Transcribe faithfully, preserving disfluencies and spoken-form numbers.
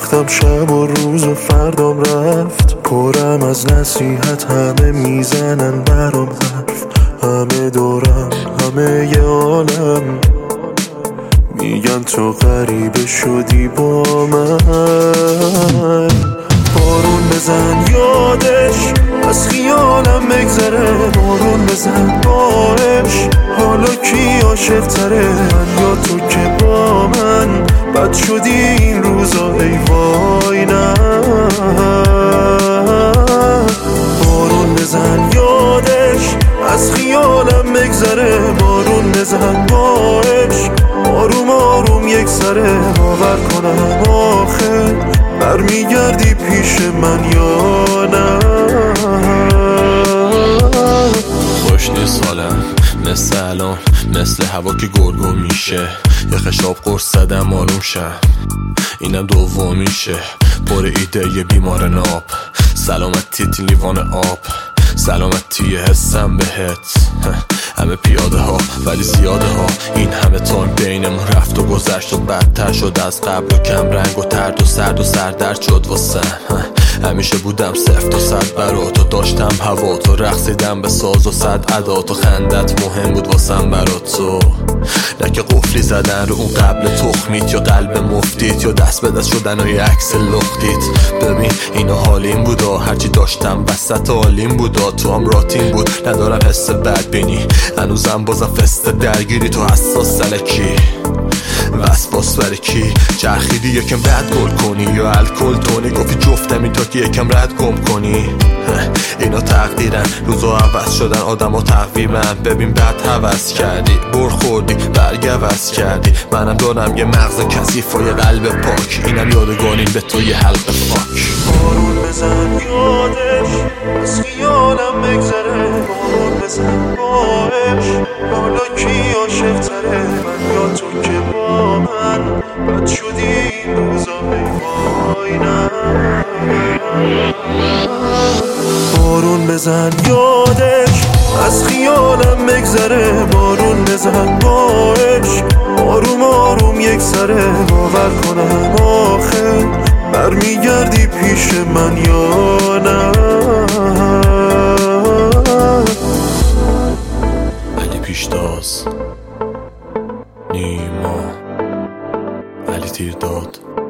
وقتم شب و روز و فردام رفت، پرم از نصیحت، همه میزنن برام حرف، همه دورم، همه ی عالم میگن تو غریبه شدی با من. بارون بزن یادش از خیالم بگذره، بارون بزن باش حالا کی عاشق تره، من یا تو که با من بد شدی این روزا ای وای نه. بارون بزن یادش از خیالم بگذره، بارون بزن باش آروم آروم یک سره، باور کنم آخه برمیگردی پیش من یا نه. خوش نیست حالم مثل الان، مثل هوا که گرگو میشه، یه خشاب قرص زدم آروم شم، اینم دوم میشه، پر ایده یه بیمار ناب، سلامتی تی لیوان آب، سلامتی حسم بهت، همه پیاده ها ولی زیاده ها، این همه تایم بینمون رفت و گذشت و بدتر شد از قبل و کم رنگ و ترد و سرد و سردرد شد واسم. همیشه بودم صفر تا صد برات و داشتم هوا تو، رقصیدم به ساز و صد عدات و خندت مهم بود واسم برات تو، نه که قفلی زدن رو اون قبل تخمیت یا قلب مفتیت یا دست به دست شدن و یه عکس لختیت. ببین اینو حالیم بودا، هرچی داشتم وسط حالیم بودا، تو هم راتین بود ندارم حس بد بینی، هنوزم بازم فست درگیری تو حساس سلکی وسواس برای کی چرخیدی یکم رد گل کنی یا الکل تونی، گفتی جفتم این تا که یکم رد گم کنی. اینا تقدیرن روزا عوض شدن آدم ها تقویمن، ببین بد حوض کردی بر خوردی برگ عوض کردی، منم دارم یه مغز کثیف و یه قلب پاک، اینم یادگانیم به تو یه حلق فاک. بارون بزن یادش از خیالم بگذره، بارون بزن باش حالا کی عاشق تره، من یا تو که با من بد شدی این روزا ای وای نه. بارون بزن یادش از خیالم بگذره، بارون بزن باش آروم آروم یک سره، باور کنم آخه برمیگردی پیش من یا نه. علی پیشتاز، نیما، علی تیرداد.